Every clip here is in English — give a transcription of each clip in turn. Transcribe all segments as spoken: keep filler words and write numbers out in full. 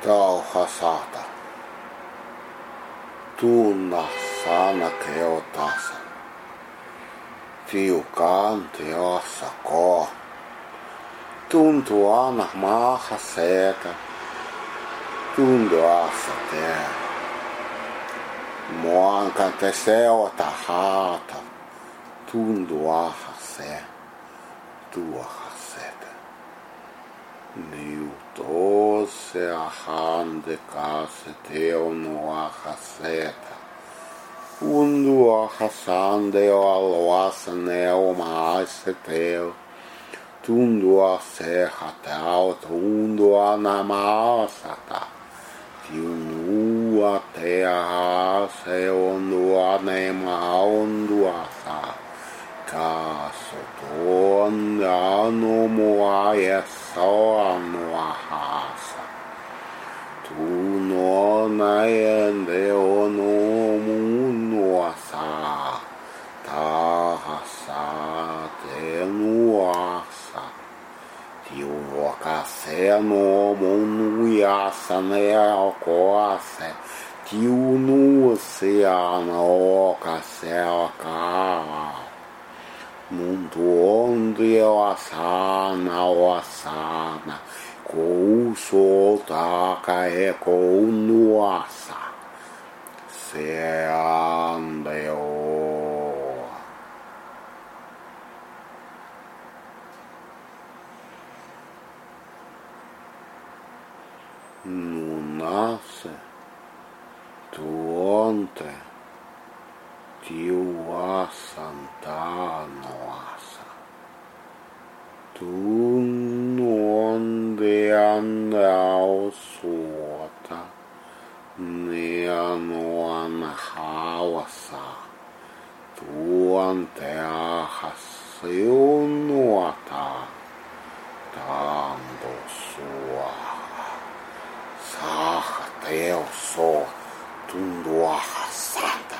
Tauhasata. Tunna sana keotasa. Tiukaan teossa ko. Tuntuu aina maaha seetä. Tuntuu asa tee. Muanka te seota haata. Tuntuu aha se. Tuoha setä. Niutose ahande kase teonu aha setä. Tuntuu aha sande o aloasa neoma aise teo. Tundua sehatao, tundua namasata. Tiunua teaha se ondua nema ondua sa. Kaso tuonda anumua yeso anua hasa. Tunona ende onumunua sa. Tahasa tenua. Tiuokase no monuiasa neokoase. Tiunuusiana okase okaa. Muntuondio asana oasana. Kousotaka e kounuasa. Se andeo. Nunase, tuonte, tiuasantanoasa. Tunnuonde andao suota, neanoan hauasa. Tuonte ahas siunuota, tando sua. Saha teo so tunduaha sata.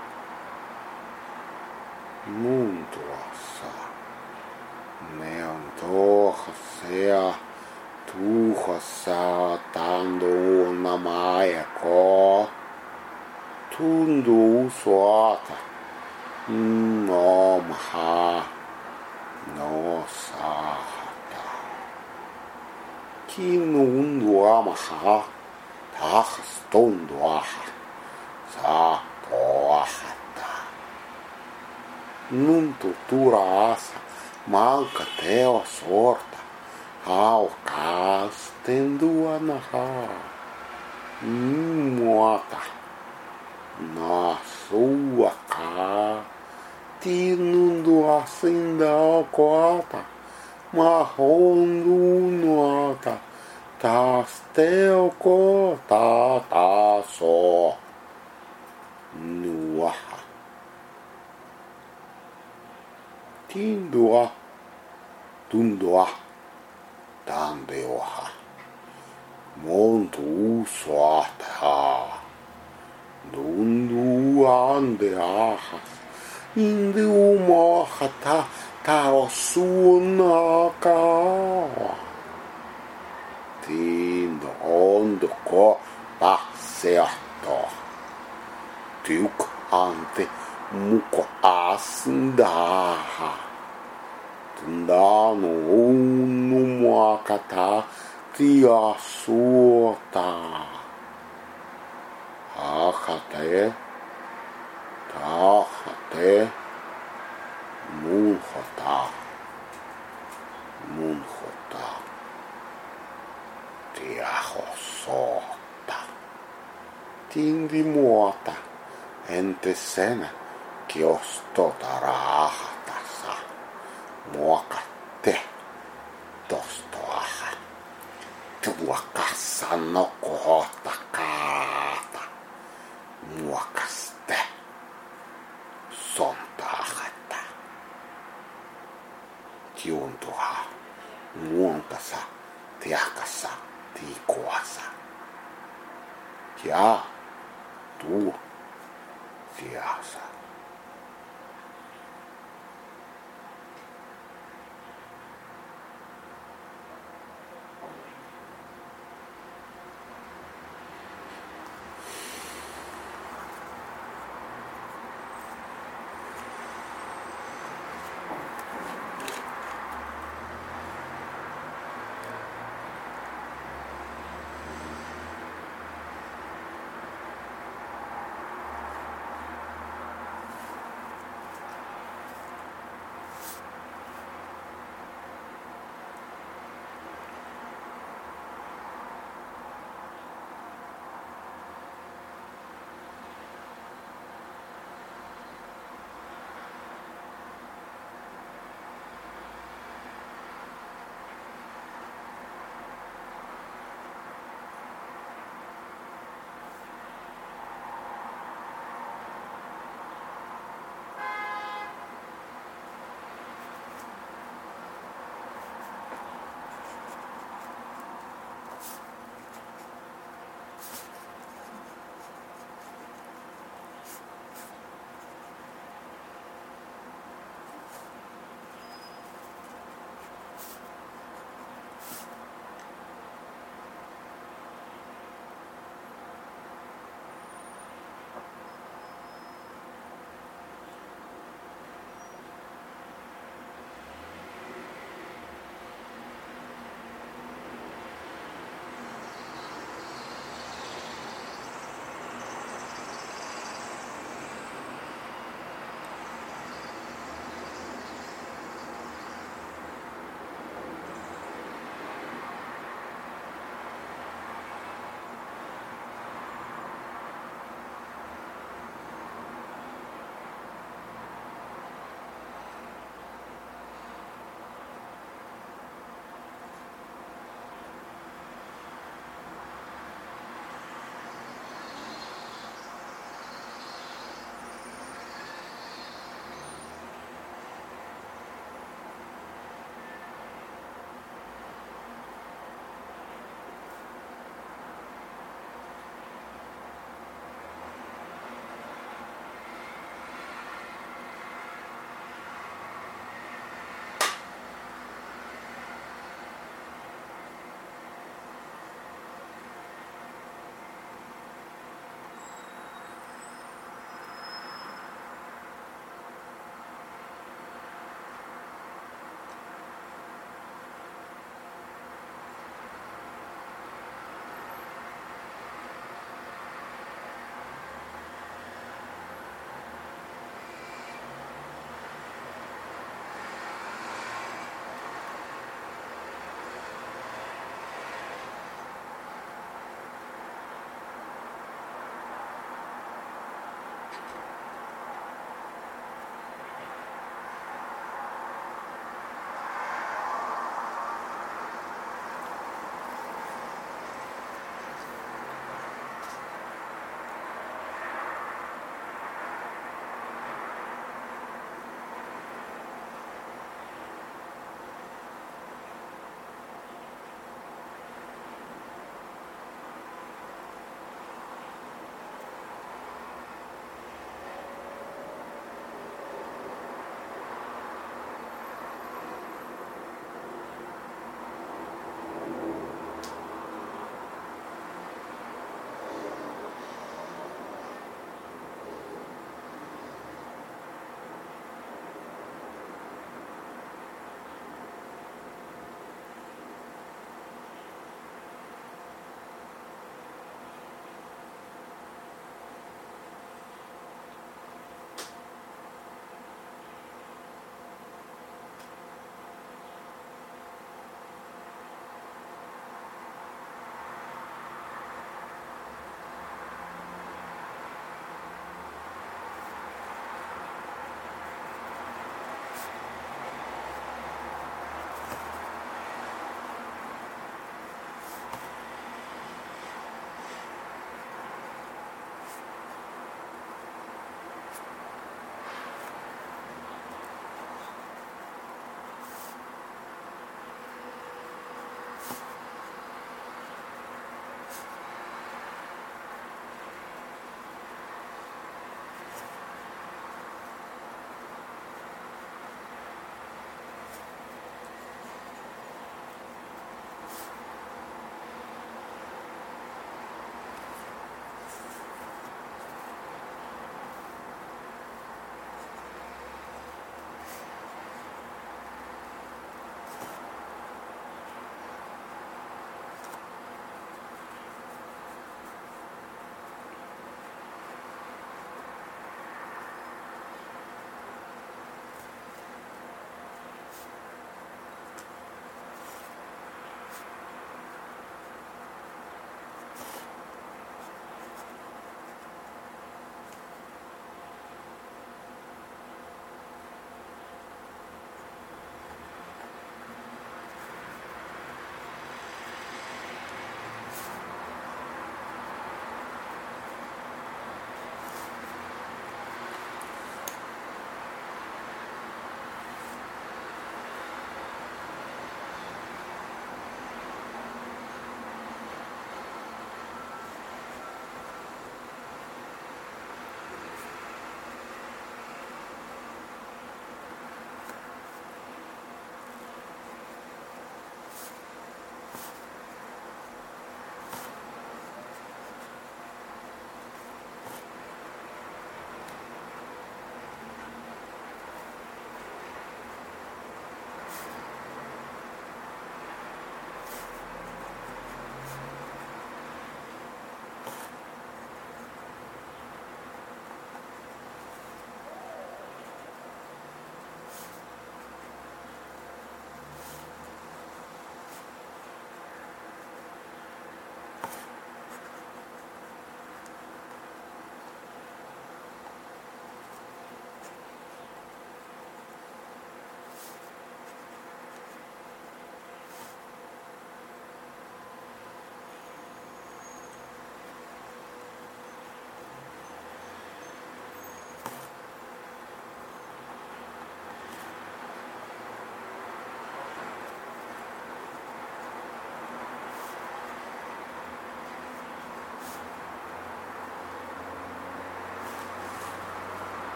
Muntuassa. Neon toha sea tuhassa tanduna maeko. Tundu suata. No maha. No saha. Kinunduamaha, tahas tonduaha, sa toahata. Nuntu turaasa, malka teo sorta, haukas tenduanaha. Muata, nasuaka, tinunduasinda okoata. Mahondunuata. Tas teoko ta taso nuaha. Tindua tundua tandeoha. Montu suata. Dundu andeaha. Indu mohata taosunaka. Tindo ondo ko passeatto. Tiuk ante muko asindaha. Tundano unu muakata tia suota. Ahate, tahate, munhota, munhota. Tiahosota. Tindi muota. Ente senä kiostota rahatassa. Muokatte tostoaha. Tuokassa nokohota kaata. Muokaste sontaahata. Tiuntuha muontasa tiakassa. Tikuasa. Ja, tu, siasa.